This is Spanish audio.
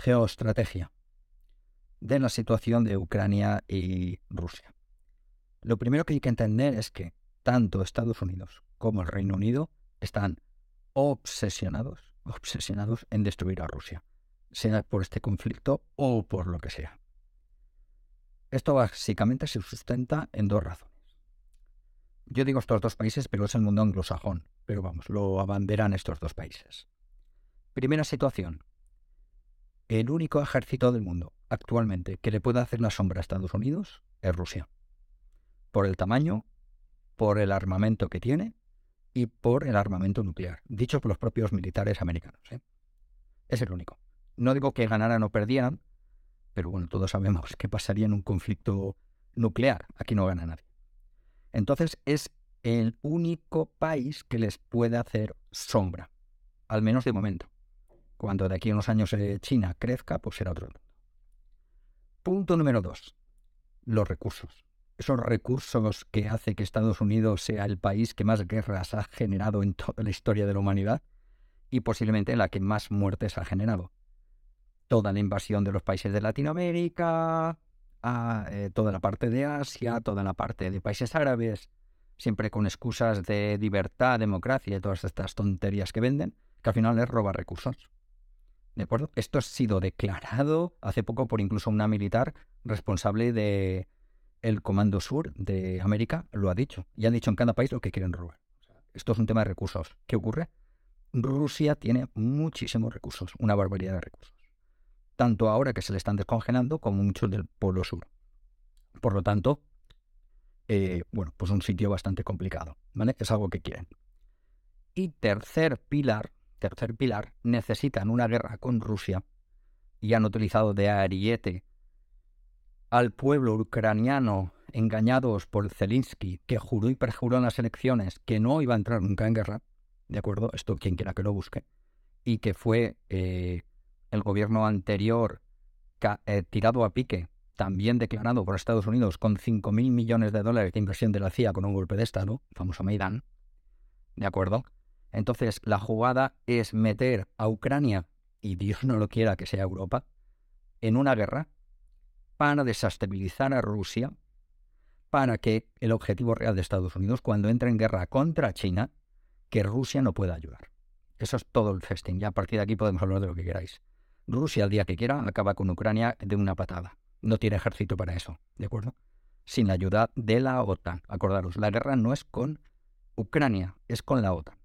geoestrategia de la situación de Ucrania y Rusia. Lo primero que hay que entender es que tanto Estados Unidos como el Reino Unido están obsesionados en destruir a Rusia, sea por este conflicto o por lo que sea. Esto básicamente se sustenta en dos razones. Yo digo estos dos países, pero es el mundo anglosajón, pero vamos, lo abanderan estos dos países. Primera situación. El único ejército del mundo actualmente que le puede hacer la sombra a Estados Unidos es Rusia. Por el tamaño, por el armamento que tiene y por el armamento nuclear, dicho por los propios militares americanos. Es el único. No digo que ganaran o perdieran, pero bueno, todos sabemos qué pasaría en un conflicto nuclear. Aquí no gana nadie. Entonces es el único país que les puede hacer sombra, al menos de momento. Cuando de aquí a unos años China crezca, pues será otro. Punto número 2. Los recursos. Esos recursos que hace que Estados Unidos sea el país que más guerras ha generado en toda la historia de la humanidad y posiblemente la que más muertes ha generado. Toda la invasión de los países de Latinoamérica, toda la parte de Asia, toda la parte de países árabes, siempre con excusas de libertad, democracia y todas estas tonterías que venden, que al final es robar recursos. ¿De acuerdo? Esto ha sido declarado hace poco por incluso una militar responsable de el Comando Sur de América, lo ha dicho. Y han dicho en cada país lo que quieren robar. Esto es un tema de recursos. ¿Qué ocurre? Rusia tiene muchísimos recursos, una barbaridad de recursos. Tanto ahora que se le están descongelando como muchos del Polo Sur. Por lo tanto, pues un sitio bastante complicado, ¿vale? Es algo que quieren. Y tercer pilar, necesitan una guerra con Rusia y han utilizado de ariete al pueblo ucraniano engañados por Zelensky, que juró y perjuró en las elecciones que no iba a entrar nunca en guerra, ¿de acuerdo? Esto quien quiera que lo busque, y que fue el gobierno anterior tirado a pique, también declarado por Estados Unidos con 5.000 millones de dólares de inversión de la CIA con un golpe de Estado, el famoso Maidán, ¿de acuerdo? Entonces, la jugada es meter a Ucrania, y Dios no lo quiera que sea Europa, en una guerra para desestabilizar a Rusia, para que el objetivo real de Estados Unidos, cuando entre en guerra contra China, que Rusia no pueda ayudar. Eso es todo el festín. Ya a partir de aquí podemos hablar de lo que queráis. Rusia, el día que quiera, acaba con Ucrania de una patada. No tiene ejército para eso, ¿de acuerdo? Sin la ayuda de la OTAN. Acordaros, la guerra no es con Ucrania, es con la OTAN.